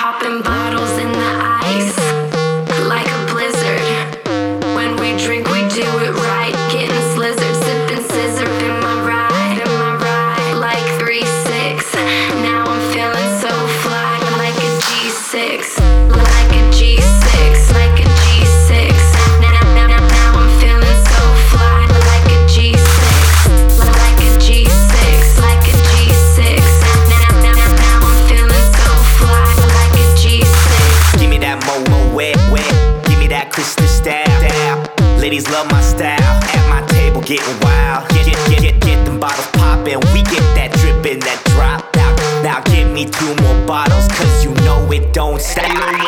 Popping bottles in the ice, like a blizzard. When we drink, we do it right. Getting slizzard, sipping scissor in my ride, like 3-6. Now I'm feeling so fly, like a G6, like a G6, like a G6. Now I'm feeling so fly, like a G6, like a G6, like a G6. Now I'm feeling so fly, like a G6. Give me that mo wet, give me that crystal style. Ladies love my style, at my table getting wild. Get them bottles poppin', we get that drippin', that drop. Now give me 2 more bottles, cause you know it don't stop.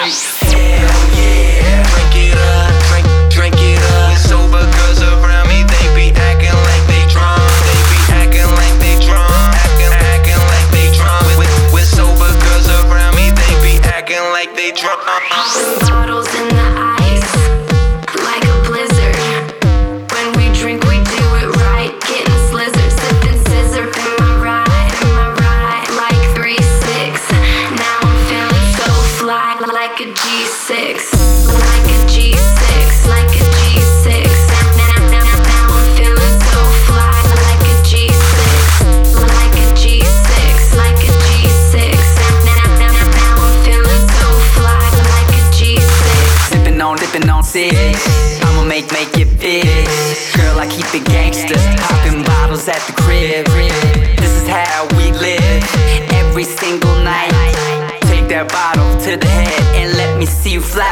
Hell yeah, drink it up, drink it up. Sober girls around me, they be acting like they drunk. They be acting like they drunk, acting like they drunk. With sober girls around me, they be acting like they drunk. Popping bottles in the ice, like a blizzard. When we drink, we do it right. Getting slizzard, sipping scissor in my ride, like 3-6. Now I'm feeling so fly, like a G6, like a G6, like a G6. Now I'm feeling so fly, like a G6, like a G6, like a G6. Now I'm feeling so fly, like a G6. Sippin' on 6. I'ma make it big. Girl, I keep it gangsta. Poppin' bottles at the crib. This is how we live every single night. Take that bottle to the head and let me see you fly.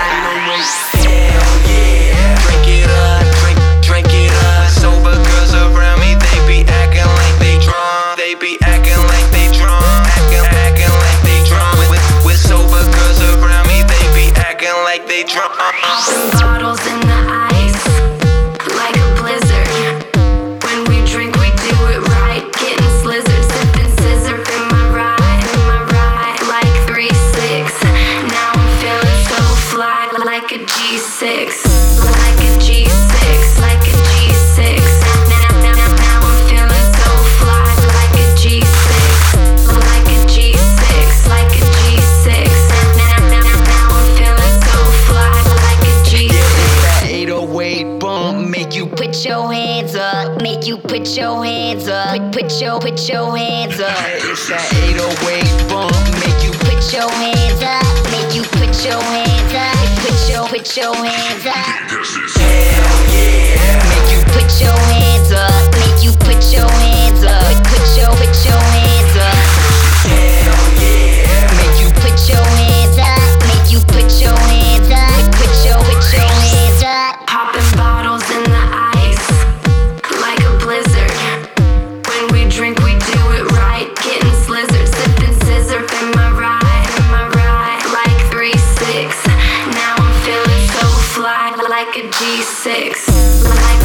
Hell yeah, drink it up, drink it up. Sober girls around me, they be acting like they drunk. They be acting like they drunk, acting like they drunk. With sober girls around me, they be acting like they drunk. Popping bottles in the ice, like a blizzard. When we drink, we do it right. Getting slizzard, sipping scissor in my ride, like 3-6. Now I'm feeling so fly, like a G6, like a G6, like a G6. Now I'm feeling so fly, like a G6, like a G6, like a G6. Now I'm feeling so fly, like a G6. That 808 bump make you Put your hands up, make you put your hands up, put your hands up. It's that 808 bump make you Put your hands up, make you put your hands up, put your hands up. Hell yeah, make you Put your hands up, make you put your hands up, put your hands up. hell yeah. Make you put your hands up, make you put your hands up, put your hands up. Popping bottles in the ice, like a blizzard. When we drink, we do it right. Getting slizzard, sipping scissor in my ride, like 3-6. Now I'm feeling so fly, like a G6, like